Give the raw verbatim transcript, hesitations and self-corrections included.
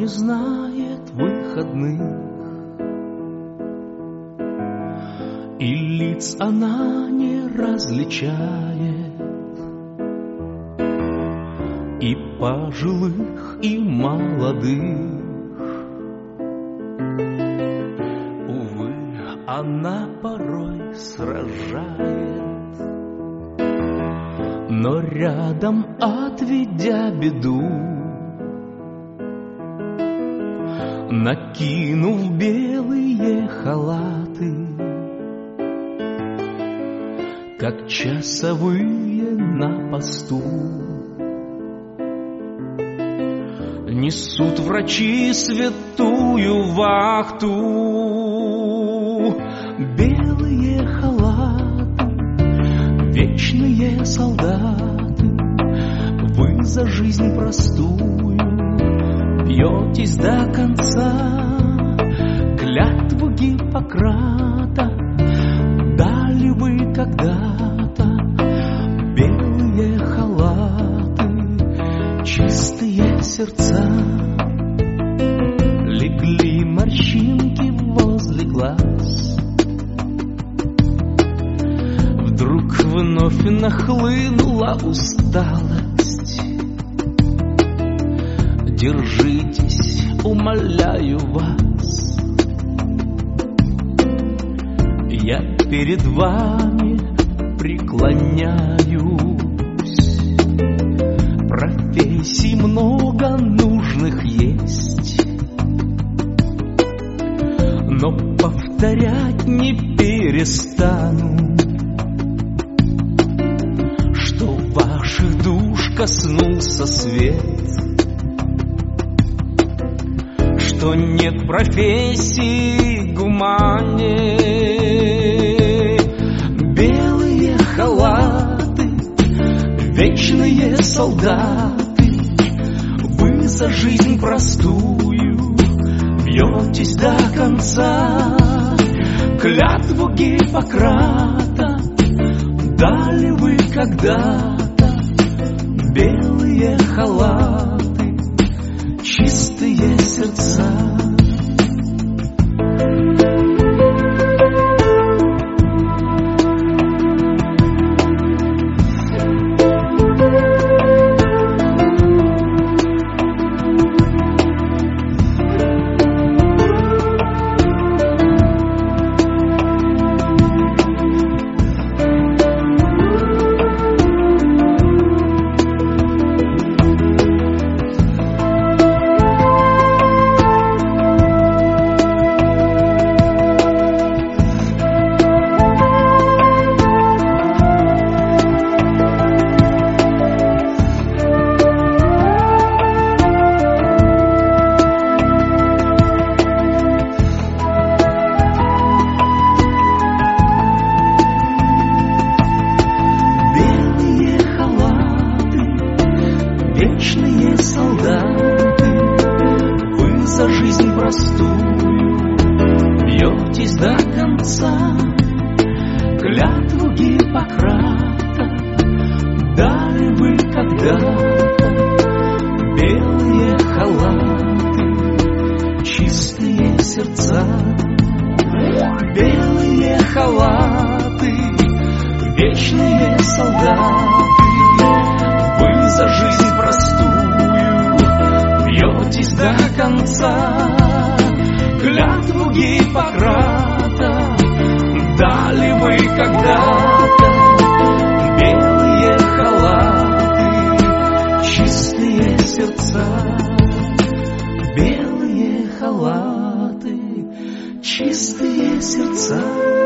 не знает выходных, и лиц она не различает, и пожилых, и молодых. Увы, она порой сражает, но рядом, отведя беду, накинув белые халаты, как часовые на посту, несут врачи святую вахту. Белые халаты, вечные солдаты, вы за жизнь простую бьетесь до конца. Клятву Гиппократа дали вы когда-то. Белые халаты, чистые сердца, легли морщинки возле глаз. Вдруг вновь нахлынула усталость. Держитесь, умоляю вас, я перед вами преклоняюсь. Профессий много нужных есть, но повторять не перестану, что ваших душ коснулся свет, что нет профессии гуманнее. Белые халаты, вечные солдаты, вы за жизнь простую бьетесь до конца. Клятву Гиппократа дали вы когда-то. Белые халаты, чистые сердца. Вечные солдаты, вы за жизнь простую бьетесь до конца. Клятву Гиппократа дали вы когда-то. Белые халаты, чистые сердца. Белые халаты, вечные солдаты, вы за жизнь простую бьетесь до конца. Клятву Гиппократа дали вы когда-то. Белые халаты, чистые сердца. Белые халаты, чистые сердца.